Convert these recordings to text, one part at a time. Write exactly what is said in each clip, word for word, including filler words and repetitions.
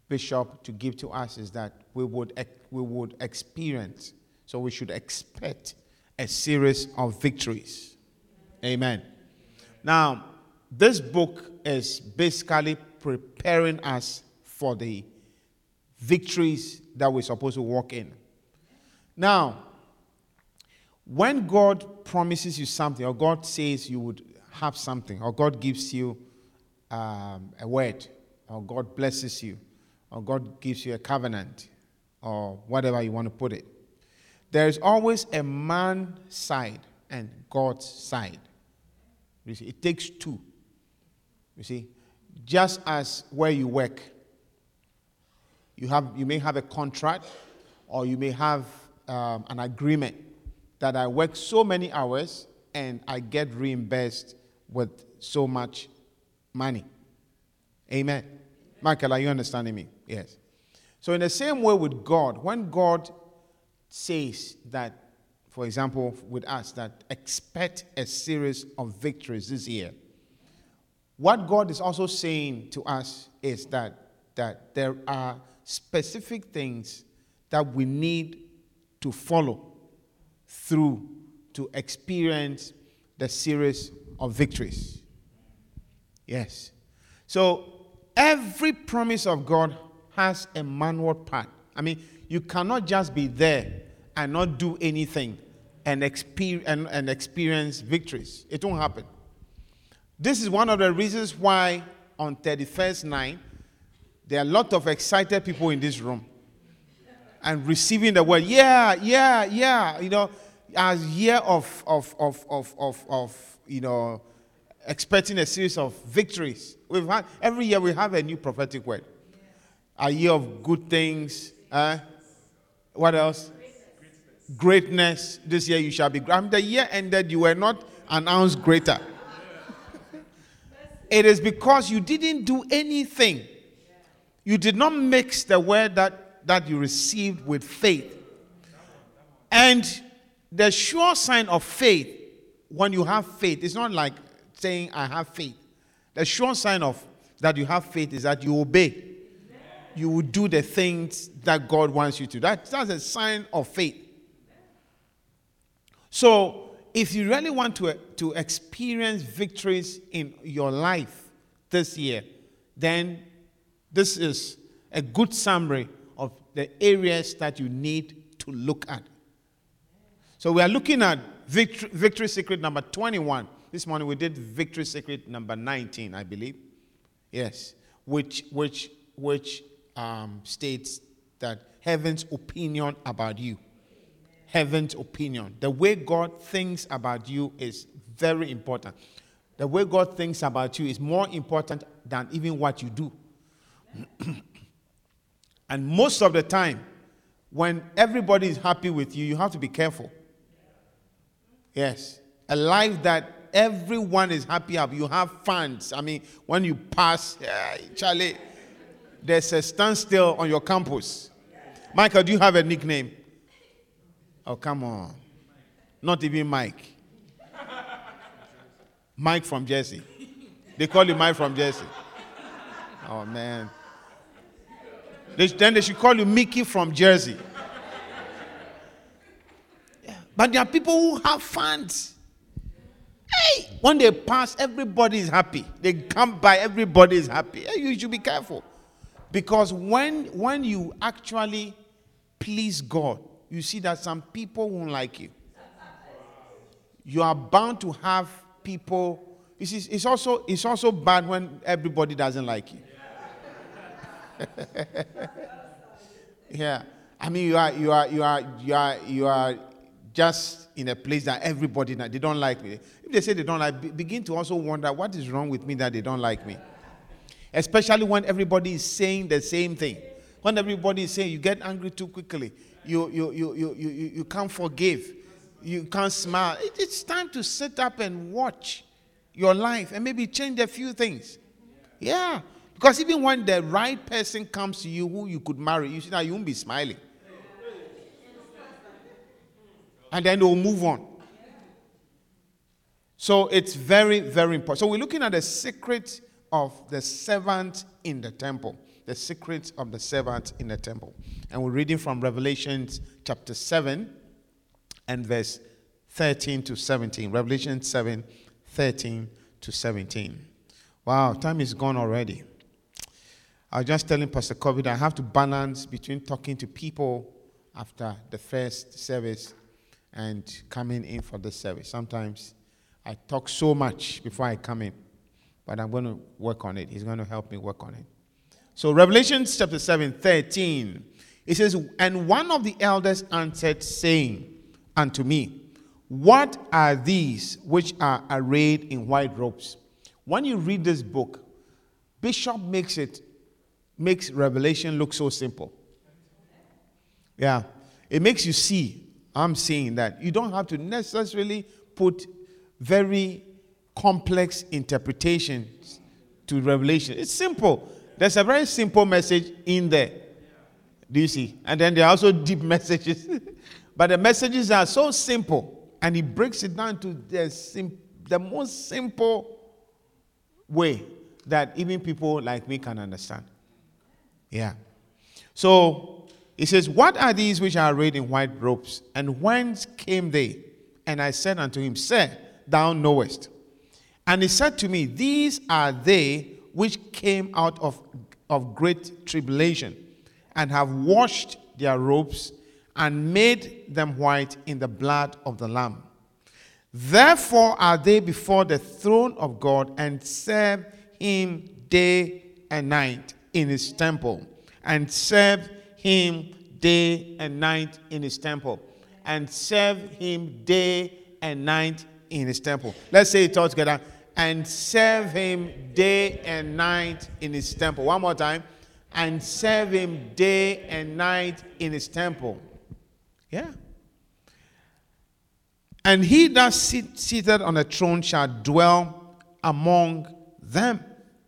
Bishop to give to us is that we would we would experience, so we should expect a series of victories. Amen. Now, this book is basically preparing us for the victories that we're supposed to walk in. Now, when God promises you something, or God says you would have something, or God gives you um, a word, or God blesses you, or God gives you a covenant, or whatever you want to put it, there is always a man's side and God's side. You see, it takes two. You see, just as where you work, you have you may have a contract, or you may have um, an agreement that I work so many hours and I get reimbursed with so much money. Amen. Michael, are you understanding me? Yes. So in the same way with God, when God says that, for example, with us, that expect a series of victories this year, what God is also saying to us is that, that there are specific things that we need to follow through to experience the series of victories. Yes. So every promise of God has a manual part. I mean, you cannot just be there and not do anything and experience, and, and experience victories. It won't happen. This is one of the reasons why on thirty-first night, there are a lot of excited people in this room and receiving the word. Yeah, yeah, yeah. You know, as year of, of, of, of, of, of you know, expecting a series of victories. We've had every year we have a new prophetic word. A year of good things. Uh, what else? Greatness. Greatness. This year you shall be great. I mean, the year ended, you were not announced greater. It is because you didn't do anything. You did not mix the word that, that you received with faith. And the sure sign of faith, when you have faith, it's not like saying, I have faith. The sure sign of that you have faith is that you obey. You will do the things that God wants you to. That, that's a sign of faith. So, if you really want to, to experience victories in your life this year, then this is a good summary of the areas that you need to look at. So we are looking at victory, victory secret number twenty-one. This morning we did victory secret number nineteen, I believe. Yes, which which which um, states that heaven's opinion about you. Heaven's opinion. The way God thinks about you is very important. The way God thinks about you is more important than even what you do. And most of the time, when everybody is happy with you, you have to be careful. Yes. A life that everyone is happy of. You have fans. I mean, when you pass, yeah, Charlie, there's a standstill on your campus. Michael, do you have a nickname? Oh, come on. Not even Mike. Mike from Jersey. They call you Mike from Jersey. Oh, man. They, then they should call you Mickey from Jersey. Yeah. But there are people who have fans. Hey, when they pass, everybody is happy. They come by, everybody is happy. Hey, you should be careful. Because when, when you actually please God, you see that some people won't like you. You are bound to have people. You see, it's also it's also bad when everybody doesn't like you. Yeah, I mean you are you are you are you are you are just in a place that everybody they don't like me. If they say they don't like, begin to also wonder what is wrong with me that they don't like me. Especially when everybody is saying the same thing. When everybody is saying, you get angry too quickly. You you you you you you can't forgive. You can't smile. It, it's time to sit up and watch your life and maybe change a few things. Yeah. Because even when the right person comes to you who you could marry, you see that you won't be smiling. And then they'll move on. So it's very, very important. So we're looking at the secret of the servant in the temple. the secrets of the servant in the temple. And we're reading from Revelation chapter seven and verse thirteen to seventeen. Revelation seven, thirteen to seventeen. Wow, time is gone already. I was just telling Pastor Kobe that I have to balance between talking to people after the first service and coming in for the service. Sometimes I talk so much before I come in, but I'm going to work on it. He's going to help me work on it. So Revelation chapter seven, thirteen, it says, "And one of the elders answered, saying unto me, What are these which are arrayed in white robes?" When you read this book, Bishop makes it, makes Revelation look so simple. Yeah. It makes you see, I'm saying that you don't have to necessarily put very complex interpretations to Revelation. It's simple. There's a very simple message in there. Do you see? And then there are also deep messages. But the messages are so simple, and he breaks it down to the, sim- the most simple way that even people like me can understand. Yeah. So he says, "What are these which are arrayed in white robes? And whence came they?" And I said unto him, "Sir, thou knowest." And he said to me, "These are they which came out of, of great tribulation, and have washed their robes, and made them white in the blood of the Lamb. Therefore are they before the throne of God, and serve him day and night in his temple. And serve him day and night in his temple. And serve him day and night in his temple." Let's say it all together. And serve him day and night in his temple. One more time. And serve him day and night in his temple. Yeah. "And he that sit, seated on a throne shall dwell among them."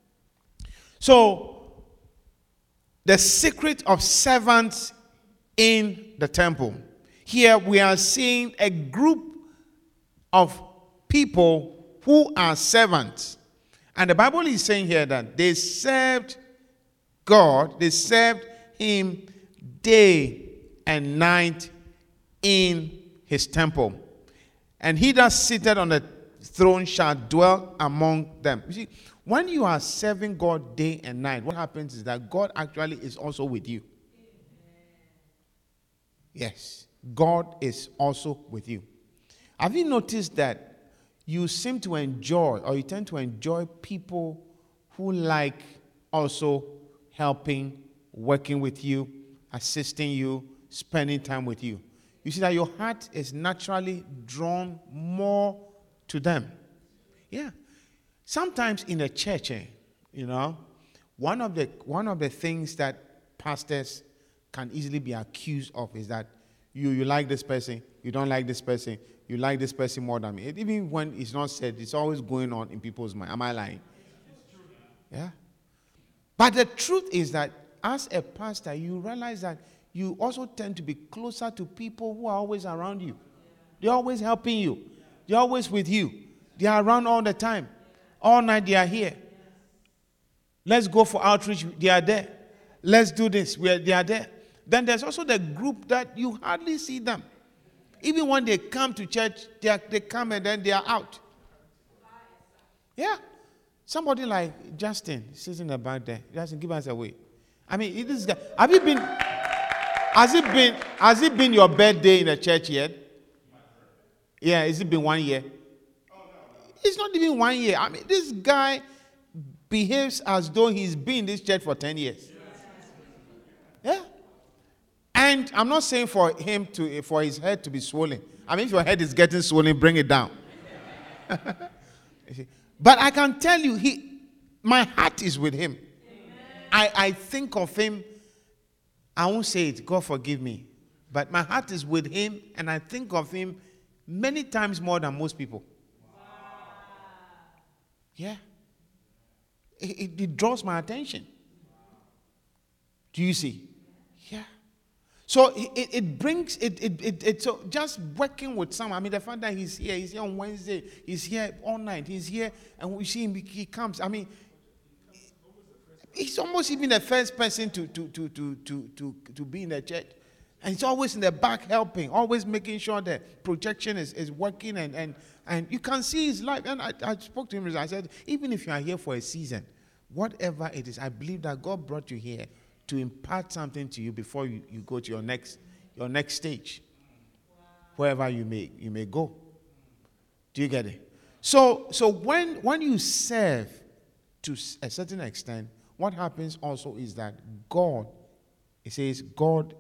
So, the secret of servants in the temple. Here we are seeing a group of people who are servants. And the Bible is saying here that they served God, they served him day and night in his temple. "And he that sitteth on the throne shall dwell among them." You see, when you are serving God day and night, what happens is that God actually is also with you. Yes, God is also with you. Have you noticed that you seem to enjoy, or you tend to enjoy people who like also helping, working with you, assisting you, spending time with you? You see that your heart is naturally drawn more to them. Yeah. Sometimes in the church, eh, you know, one of the one of the things that pastors can easily be accused of is that you you like this person, you don't like this person, you like this person more than me. It, even when it's not said, it's always going on in people's mind. Am I lying? Yeah. But the truth is that as a pastor, you realize that you also tend to be closer to people who are always around you. They're always helping you. They're always with you. They are around all the time. All night they are here. Let's go for outreach. They are there. Let's do this. We are, they are there. Then there's also the group that you hardly see them. Even when they come to church, they, are, they come and then they are out. Yeah. Somebody like Justin sitting in the back there. Justin, give us away. I mean, this guy. Have you been? Has it been? Has it been your birthday in the church yet? Yeah. Has it been one year? It's not even one year. I mean, this guy behaves as though he's been in this church for ten years. Yeah. And I'm not saying for him to, for his head to be swollen. I mean, if your head is getting swollen, bring it down. But I can tell you, he, my heart is with him. I, I think of him. I won't say it. God forgive me. But my heart is with him, and I think of him many times more than most people. Yeah. It, it, it draws my attention. Do you see? Yeah. So it, it, it brings it, it it it so just working with someone. I mean, the fact that he's here, he's here on Wednesday, he's here all night, he's here, and we see him, he comes. I mean, he's almost even the first person to, to, to, to, to, to, to be in the church. And he's always in the back helping, always making sure that projection is, is working. And, and, and you can see his life. And I, I spoke to him. I said, even if you are here for a season, whatever it is, I believe that God brought you here to impart something to you before you, you go to your next, your next stage. Wow. Wherever you may, you may go. Do you get it? So, so when, when you serve to a certain extent, what happens also is that God, it says, God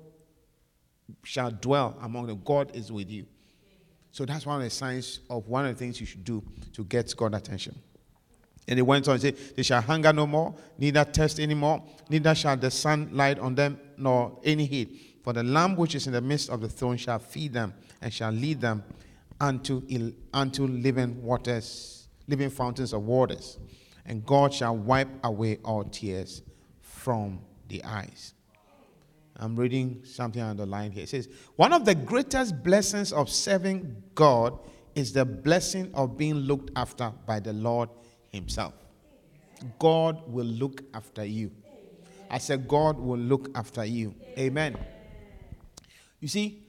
shall dwell among them. God is with you. So that's one of the signs of one of the things you should do to get God's attention. And he went on and said, they shall hunger no more, neither thirst any more, neither shall the sun light on them, nor any heat. For the Lamb which is in the midst of the throne shall feed them, and shall lead them unto, unto living waters, living fountains of waters. And God shall wipe away all tears from the eyes. I'm reading something underlined here. It says, one of the greatest blessings of serving God is the blessing of being looked after by the Lord himself. God will look after you. I said, God will look after you. Amen. You see,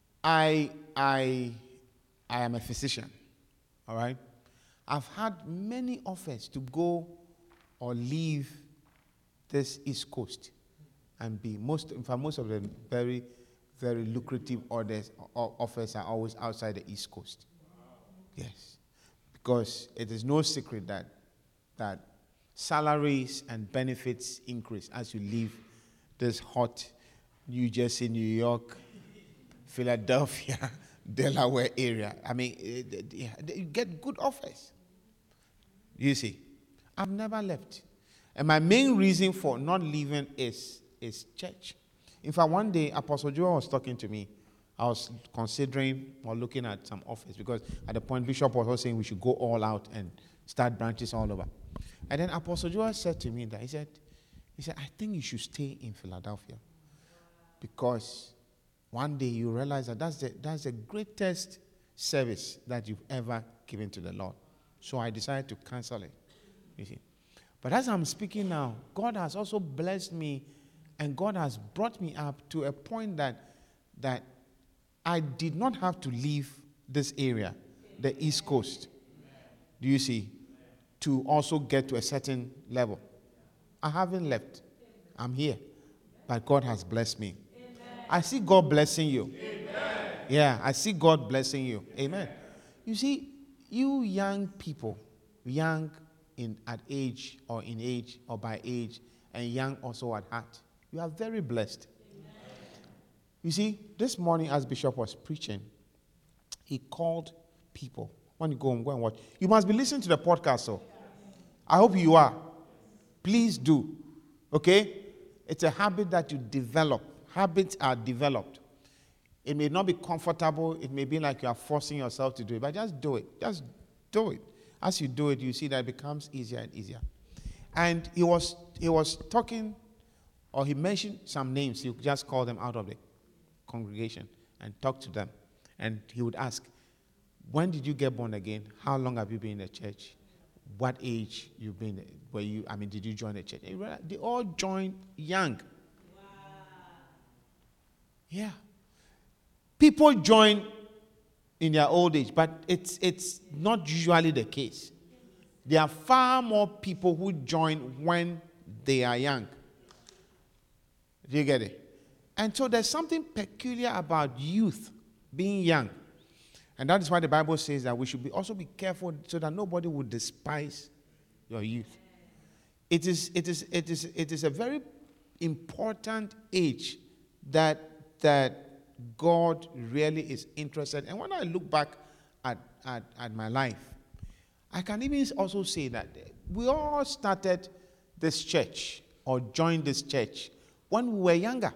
I, I, I am a physician. All right. I've had many offers to go or leave this East Coast and be most, in fact, most of them very, very lucrative orders or offers are always outside the East Coast. Yes, because it is no secret that that salaries and benefits increase as you leave this hot New Jersey, New York, Philadelphia, Delaware area. I mean, it, it, you get good offers. You see, I've never left. And my main reason for not leaving is, is church. In fact, one day, Apostle Joel was talking to me. I was considering or looking at some offers because at the point, Bishop was also saying we should go all out and start branches all over. And then Apostle Joel said to me that, he said, he said, I think you should stay in Philadelphia. Because one day you realize that that's the, that's the greatest service that you've ever given to the Lord. So I decided to cancel it. You see. But as I'm speaking now, God has also blessed me and God has brought me up to a point that, that I did not have to leave this area, the East Coast. Do you see? To also get to a certain level. I haven't left. I'm here. But God has blessed me. Amen. I see God blessing you. Amen. Yeah, I see God blessing you. Amen. You see, you young people, young in at age or in age or by age, and young also at heart, you are very blessed. Amen. You see, this morning as Bishop was preaching, he called people. When you go home, go and watch. You must be listening to the podcast, so I hope you are. Please do. Okay? It's a habit that you develop. Habits are developed. It may not be comfortable. It may be like you are forcing yourself to do it, but just do it. Just do it. As you do it, you see that it becomes easier and easier. And he was he was talking, or he mentioned some names. He would just call them out of the congregation and talk to them. And he would ask, when did you get born again? How long have you been in the church? What age you've been? Were you? I mean, did you join the church? They all joined young. Wow. Yeah. People join in their old age, but it's it's not usually the case. There are far more people who join when they are young. Do you get it? And so there's something peculiar about youth being young. And that is why the Bible says that we should be also be careful so that nobody would despise your youth. It is, it is, it is, it is a very important age that, that God really is interested. And when I look back at, at, at my life, I can even also say that we all started this church or joined this church when we were younger.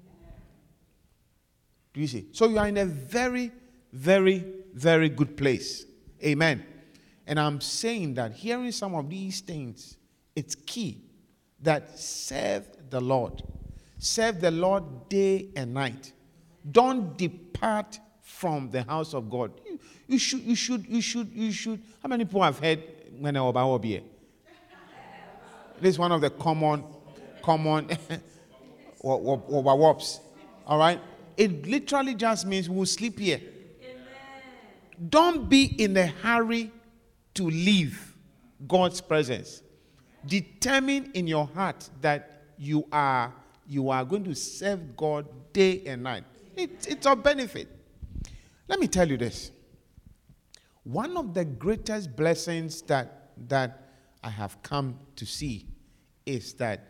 Do you see? So you are in a very Very, very good place. Amen. And I'm saying that hearing some of these things, it's key that serve the Lord. Serve the Lord day and night. Don't depart from the house of God. You, you should, you should, you should, you should. How many people have heard when I was here? This is one of the common common overwops. All right? It literally just means we'll sleep here. Amen. Don't be in a hurry to leave God's presence. Determine in your heart that you are you are going to serve God day and night. It, it's a benefit. Let me tell you this. One of the greatest blessings that that I have come to see is that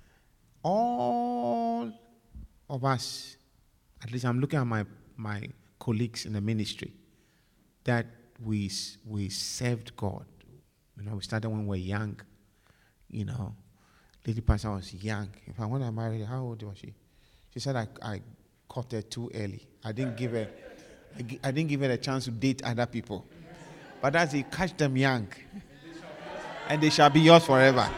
all of us, at least I'm looking at my, my colleagues in the ministry, that we we served God. You know, we started when we were young. You know, Lady Pastor was young. In fact, when I married her, how old was she? She said I, I caught her too early. I didn't give her I didn't give her a chance to date other people. But as he catch them young, and they shall be yours forever.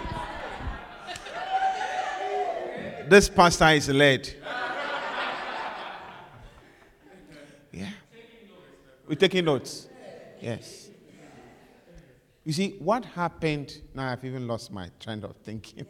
This pastor is led. Yeah. We're taking notes. Yes. You see, what happened, now I've even lost my trend of thinking.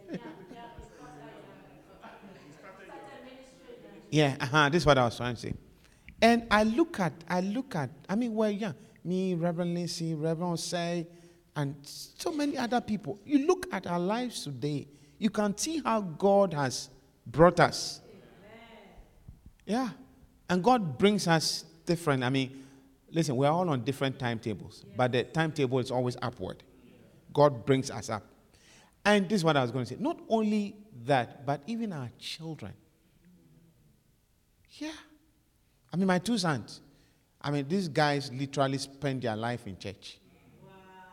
yeah, uh-huh, this is what I was trying to say. And I look at, I look at, I mean, well, yeah, me, Reverend Lindsay, Reverend Say, and so many other people. You look at our lives today, you can see how God has brought us. Amen. Yeah. And God brings us different. I mean, listen, we're all on different timetables, yeah. But the timetable is always upward. God brings us up. And this is what I was going to say. Not only that, but even our children. Yeah. I mean, my two sons. I mean, these guys literally spend their life in church. Wow.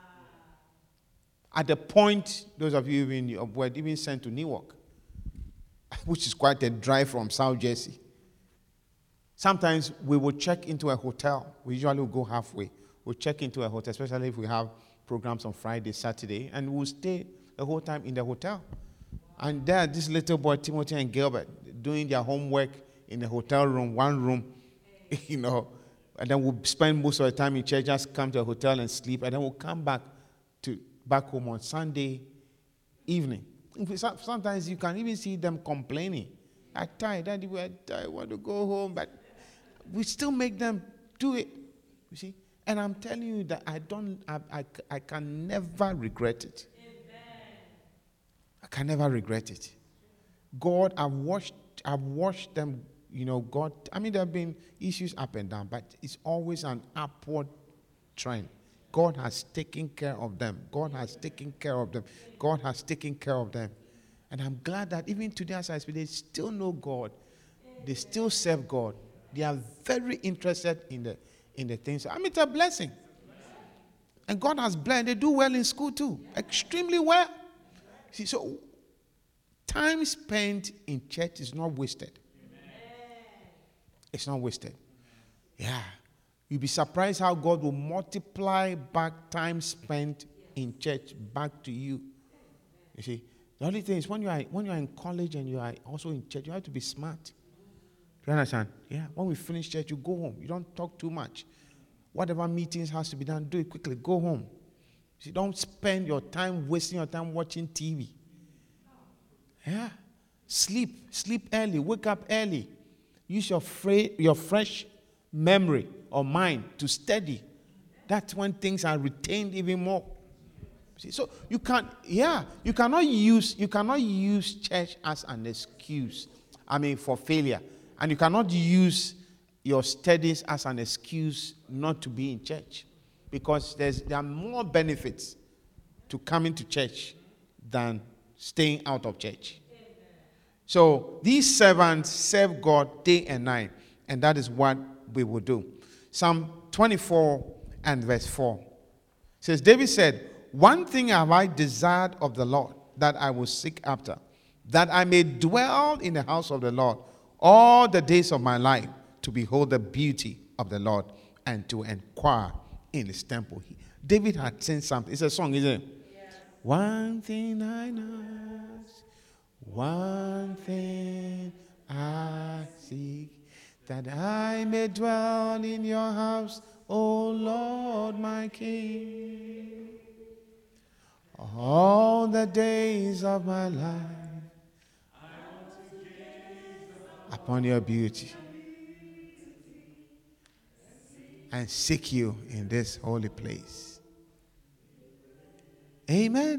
At the point, those of you even were even sent to Newark, which is quite a drive from South Jersey. Sometimes we will check into a hotel. We usually will go halfway. We'll check into a hotel, especially if we have programs on Friday, Saturday, and we'll stay the whole time in the hotel. And there, this little boy, Timothy and Gilbert, doing their homework in the hotel room, one room, you know, and then we'll spend most of the time in church, just come to a hotel and sleep, and then we'll come back to back home on Sunday evening. Sometimes you can even see them complaining. I'm tired, Daddy, we're tired, I want to go home, but we still make them do it. You see? And I'm telling you that I don't, I, I, I can never regret it. Amen. I can never regret it. God, I've watched, I've watched them, you know, God, I mean, there have been issues up and down, but it's always an upward trend. God has taken care of them. God has taken care of them. God has taken care of them. And I'm glad that even today as I speak, they still know God. They still serve God. They are very interested in the in the things. I mean, it's a blessing. And God has blessed. They do well in school too. Extremely well. See, so time spent in church is not wasted. It's not wasted. Yeah. You'll be surprised how God will multiply back time spent in church back to you. You see, the only thing is when you are when you are in college and you are also in church, you have to be smart. Do you understand? Yeah. When we finish church, you go home. You don't talk too much. Whatever meetings has to be done, do it quickly. Go home. See, don't spend your time wasting your time watching T V. Yeah. Sleep. Sleep early. Wake up early. Use your fra- your fresh memory or mind to study. That's when things are retained even more. See, so you can't, yeah, you cannot use you cannot use church as an excuse. I mean, for failure. And you cannot use your studies as an excuse not to be in church. Because there's there are more benefits to coming to church than staying out of church. So these servants serve God day and night. And that is what we will do. Psalm twenty-four and verse four says, David said, one thing have I desired of the Lord, that I will seek after, that I may dwell in the house of the Lord all the days of my life, to behold the beauty of the Lord and to inquire in his temple. David had seen something. It's a song, isn't it? Yes. One thing I know, one thing I seek, that I may dwell in your house, O Lord my King. All the days of my life upon your beauty and seek you in this holy place. Amen.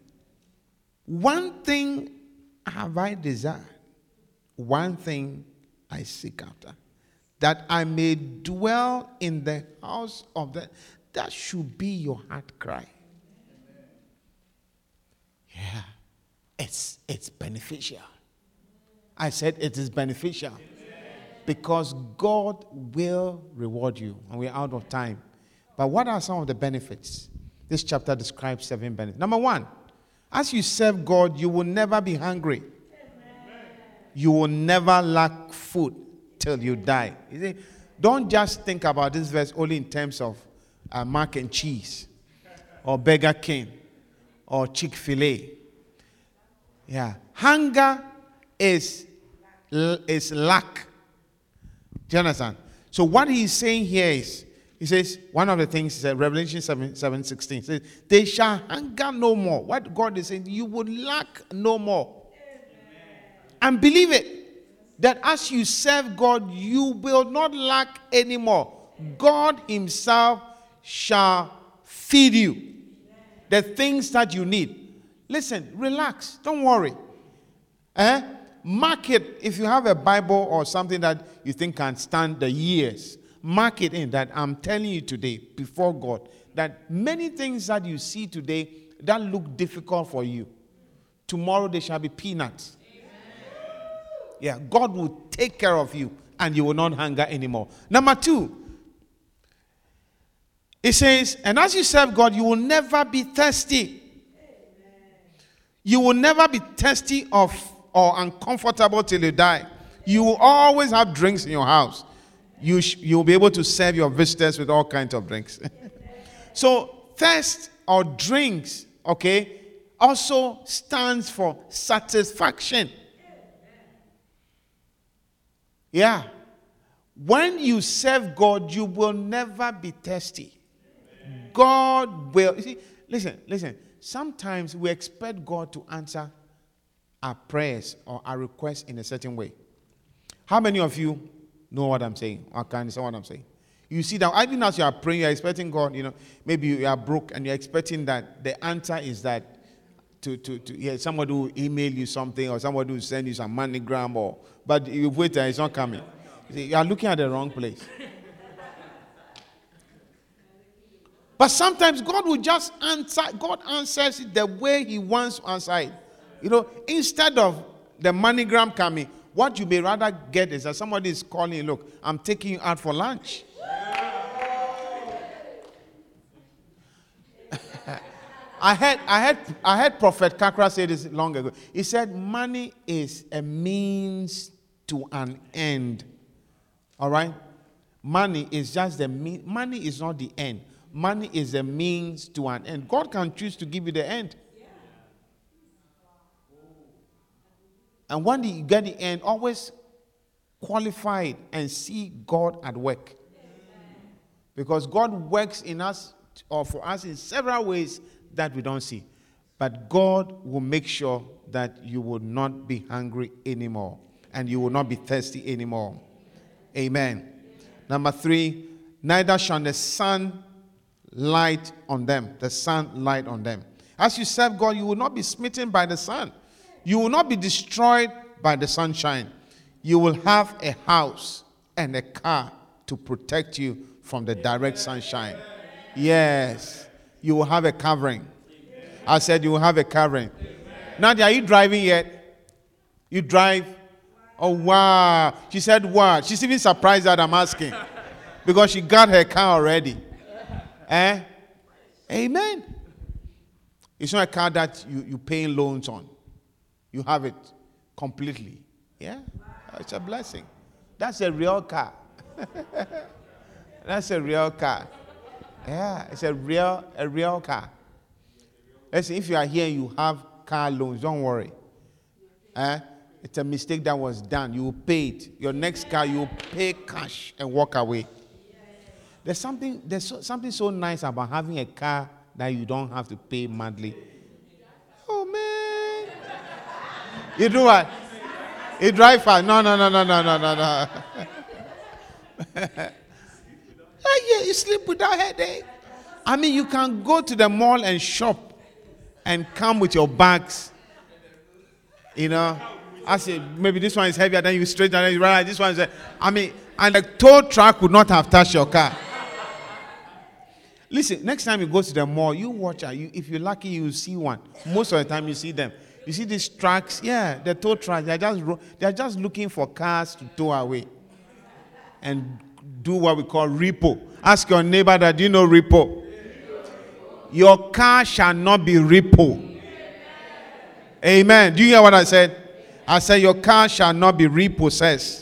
One thing have I desired, one thing I seek after, that I may dwell in the house of the... That should be your heart cry. Yeah. It's, it's beneficial. I said it is beneficial. Because God will reward you. And we're out of time. But what are some of the benefits? This chapter describes seven benefits. Number one, as you serve God, you will never be hungry. You will never lack food till you die. You see, don't just think about this verse only in terms of uh, mac and cheese or Burger King or Chick-fil-A. Yeah, hunger is is lack. Do you understand? So what he's saying here is, he says, one of the things is Revelation seven, seven sixteen says, they shall hunger no more. What God is saying, you will lack no more. And believe it, that as you serve God, you will not lack anymore. God himself shall feed you the things that you need. Listen, relax, don't worry. Eh? Mark it, if you have a Bible or something that you think can stand the years, mark it in that I'm telling you today, before God, that many things that you see today that look difficult for you, tomorrow they shall be peanuts. Yeah, God will take care of you and you will not hunger anymore. Number two, it says, and as you serve God, you will never be thirsty. You will never be thirsty of or uncomfortable till you die. You will always have drinks in your house. You sh- you'll be able to serve your visitors with all kinds of drinks. So thirst or drinks, okay, also stands for satisfaction. Yeah. When you serve God, you will never be thirsty. God will. You see, listen, listen. Sometimes we expect God to answer our prayers or our requests in a certain way. How many of you know what I'm saying? Or can you say what I'm saying? You see that even as you are praying, you're expecting God, you know, maybe you are broke and you're expecting that the answer is that to, to, to yeah, somebody will email you something or somebody will send you some MoneyGram or, but you wait and it's not coming. You see, you are looking at the wrong place. But sometimes God will just answer, God answers it the way he wants to answer it. You know, instead of the MoneyGram coming, what you may rather get is that somebody is calling you, look, I'm taking you out for lunch. I had, I had, I had Prophet Kakra say this long ago. He said, money is a means to an end. All right? Money is just the mean. Money is not the end. Money is a means to an end. God can choose to give you the end. And when you get the end, always qualify it and see God at work. Because God works in us or for us in several ways that we don't see. But God will make sure that you will not be hungry anymore and you will not be thirsty anymore. Amen. Number three, neither shall the sun light on them. The sun light on them. As you serve God, you will not be smitten by the sun. You will not be destroyed by the sunshine. You will have a house and a car to protect you from the direct sunshine. Yes. You will have a covering. I said you will have a covering. Nadia, are you driving yet? You drive? Oh, wow. She said, wow. She's even surprised that I'm asking. Because she got her car already. Eh? Amen. It's not a car that you, you're paying loans on. You have it completely. Yeah? It's a blessing. That's a real car. That's a real car. Yeah, it's a real, a real car. Listen, if you are here and you have car loans, don't worry. Eh? It's a mistake that was done. You will pay it. Your next car, you will pay cash and walk away. There's something, there's so, something so nice about having a car that you don't have to pay monthly. Oh, man. You do what? He drive fast. No, no, no, no, no, no, no, no. Yeah, you sleep without headache. I mean, you can go to the mall and shop and come with your bags. You know, I say maybe this one is heavier than you straight and then you realize this one is. I mean, and the tow truck would not have touched your car. Listen, next time you go to the mall, you watch her. You, if you're lucky, you see one. Most of the time, you see them. You see these trucks, yeah, the tow trucks. They're just they're just looking for cars to tow away, and do what we call repo. Ask your neighbor that, do you know repo? Your car shall not be repo. Amen. Do you hear what I said? I said your car shall not be repossessed.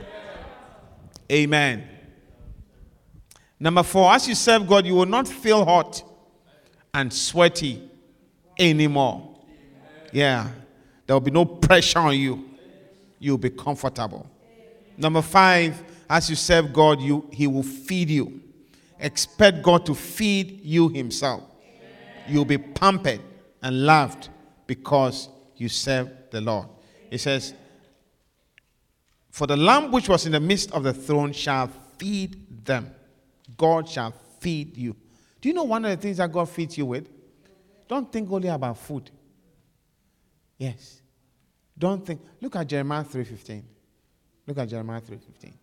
Amen. Number four, as you serve God, you will not feel hot and sweaty anymore. Yeah. There will be no pressure on you. You'll be comfortable. Number five, as you serve God, you He will feed you. Expect God to feed you Himself. You'll be pampered and loved because you serve the Lord. It says, for the Lamb which was in the midst of the throne shall feed them. God shall feed you. Do you know one of the things that God feeds you with? Don't think only about food. Yes. Don't think. Look at Jeremiah three fifteen. Look at Jeremiah three fifteen.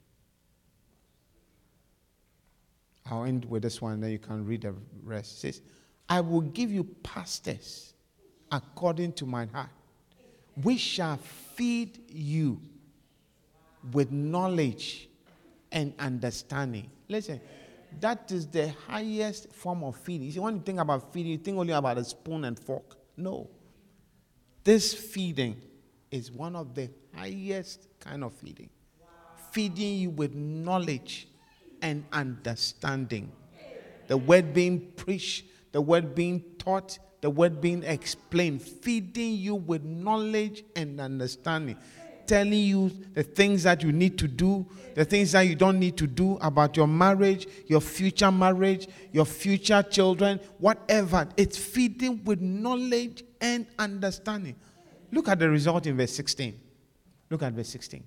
I'll end with this one, then you can read the rest. It says, I will give you pastors according to my heart, which shall feed you with knowledge and understanding. Listen, that is the highest form of feeding. You see, when you think about feeding, you think only about a spoon and fork. No. This feeding is one of the highest kind of feeding. Wow. Feeding you with knowledge and understanding. The word being preached, the word being taught, the word being explained. Feeding you with knowledge and understanding. Telling you the things that you need to do, the things that you don't need to do about your marriage, your future marriage, your future children, whatever. It's feeding with knowledge and understanding. Look at the result in verse sixteen. Look at verse sixteen.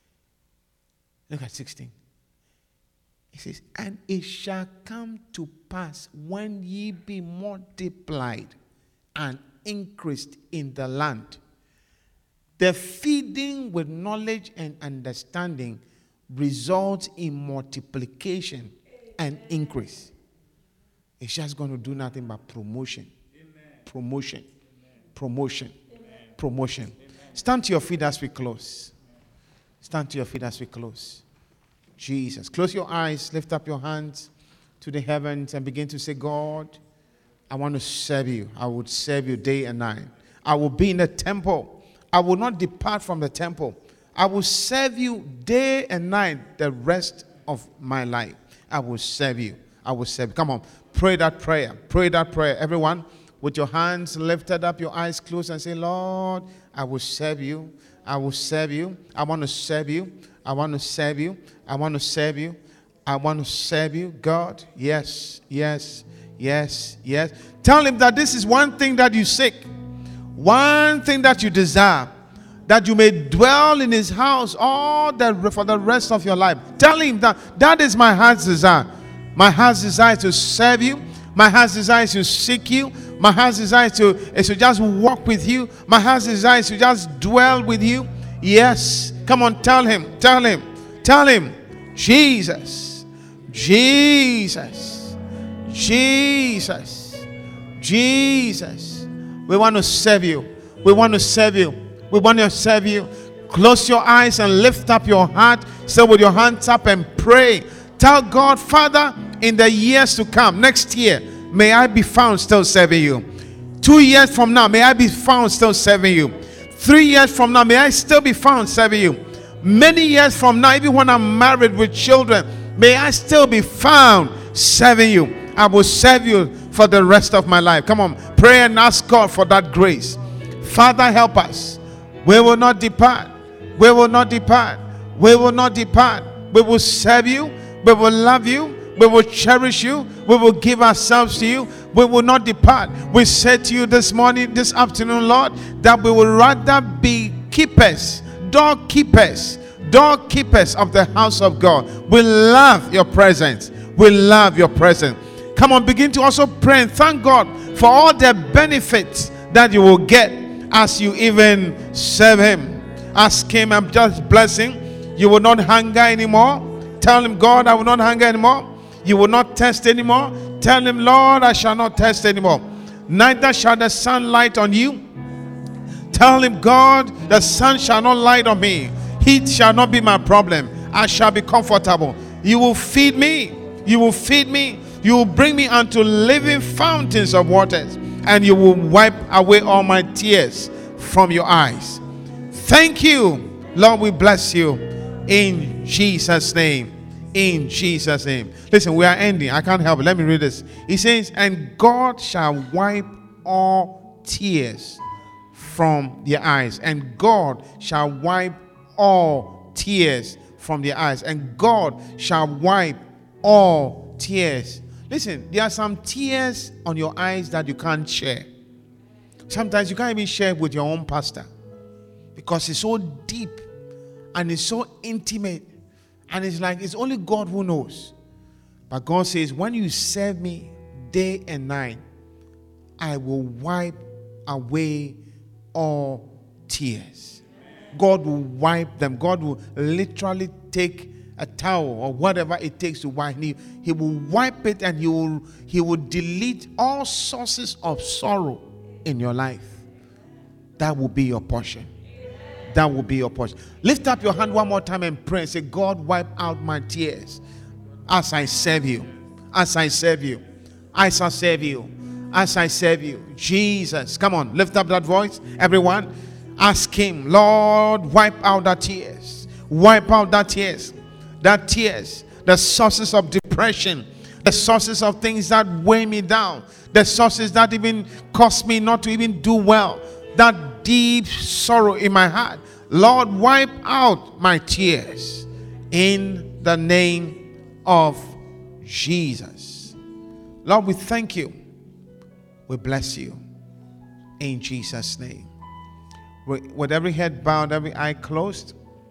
Look at sixteen. It says, and it shall come to pass when ye be multiplied and increased in the land. The feeding with knowledge and understanding results in multiplication and increase. It's just going to do nothing but promotion. Amen. Promotion. Amen. Promotion. Amen. Promotion. Amen. Stand to your feet as we close. Stand to your feet as we close. Jesus. Close your eyes. Lift up your hands to the heavens and begin to say, God, I want to serve you. I would serve you day and night. I will be in the temple. I will not depart from the temple. I will serve you day and night the rest of my life. I will serve you. I will serve you. Come on. Pray that prayer. Pray that prayer. Everyone, with your hands lifted up, your eyes closed, and say, Lord, I will serve you. I will serve you. I want to serve you. I want to serve you. I want to serve you. I want to serve you. God, yes, yes, yes, yes. Tell him that this is one thing that you seek. One thing that you desire, that you may dwell in his house all the, for the rest of your life. Tell him that that is my heart's desire. My heart's desire is to serve you. My heart's desire is to seek you. My heart's desire is to, is to just walk with you. My heart's desire is to just dwell with you. Yes. Come on, tell him. Tell him. Tell him. Jesus. Jesus. Jesus. Jesus. We want to serve you. We want to serve you. We want to serve you. Close your eyes and lift up your heart. Stay with your hands up and pray. Tell God, Father, in the years to come, next year, may I be found still serving you. Two years from now, may I be found still serving you. Three years from now, may I still be found serving you. Many years from now, even when I'm married with children, may I still be found serving you. I will serve you for the rest of my life. Come on, pray and ask God for that grace. Father, help us. We will not depart. We will not depart. We will not depart. We will serve you. We will love you. We will cherish you. We will give ourselves to you. We will not depart. We said to you this morning, this afternoon, Lord, that we will rather be keepers, doorkeepers, doorkeepers of the house of God, we love your presence. We love your presence. Come on, begin to also pray and thank God for all the benefits that you will get as you even serve him. Ask him and just blessing. You will not hunger anymore. Tell him, God, I will not hunger anymore. You will not thirst anymore. Tell him, Lord, I shall not thirst anymore. Neither shall the sun light on you. Tell him, God, the sun shall not light on me. Heat shall not be my problem. I shall be comfortable. You will feed me. You will feed me. You will bring me unto living fountains of waters. And you will wipe away all my tears from your eyes. Thank you, Lord. We bless you in Jesus' name. In Jesus' name. Listen, we are ending. I can't help it. Let me read this. He says, and God shall wipe all tears from their eyes. And God shall wipe all tears from their eyes. And God shall wipe all tears. Listen, there are some tears on your eyes that you can't share. Sometimes you can't even share with your own pastor because it's so deep and it's so intimate, and it's like it's only God who knows. But God says, when you serve me day and night, I will wipe away all tears. God will wipe them. God will literally take a towel or whatever it takes to wipe. He, he will wipe it, and he will, he will delete all sources of sorrow in your life. That will be your portion. That will be your portion. Lift up your hand one more time and pray and say, God, wipe out my tears as I serve you. As I serve you. As I serve you. As I serve you. Jesus. Come on, lift up that voice. Everyone, ask him, Lord, wipe out that tears. Wipe out that tears. That tears. The sources of depression. The sources of things that weigh me down. The sources that even cause me not to even do well. That deep sorrow in my heart. Lord, wipe out my tears in the name of Jesus. Lord, we thank you. We bless you in Jesus' name. With every head bowed, every eye closed,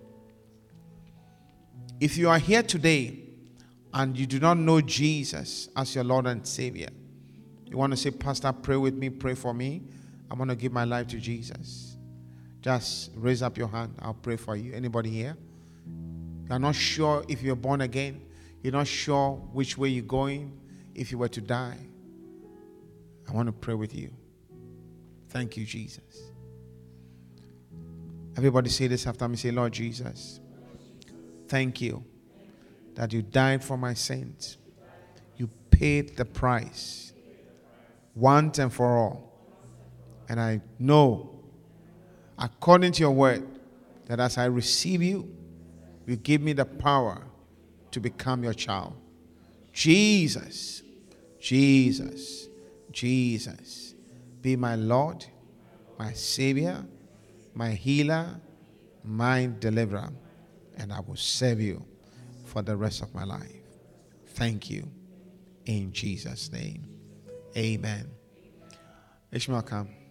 if you are here today and you do not know Jesus as your Lord and Savior, you want to say, Pastor, pray with me, pray for me. I want to give my life to Jesus. Just raise up your hand. I'll pray for you. Anybody here? You're not sure if you're born again. You're not sure which way you're going. If you were to die, I want to pray with you. Thank you, Jesus. Everybody say this after me. Say, Lord Jesus, thank you that you died for my sins. You paid the price once and for all. And I know, according to your word, that as I receive you, you give me the power to become your child. Jesus, Jesus, Jesus, be my Lord, my Savior, my healer, my deliverer, and I will serve you for the rest of my life. Thank you. In Jesus' name, amen. Ishmael, come.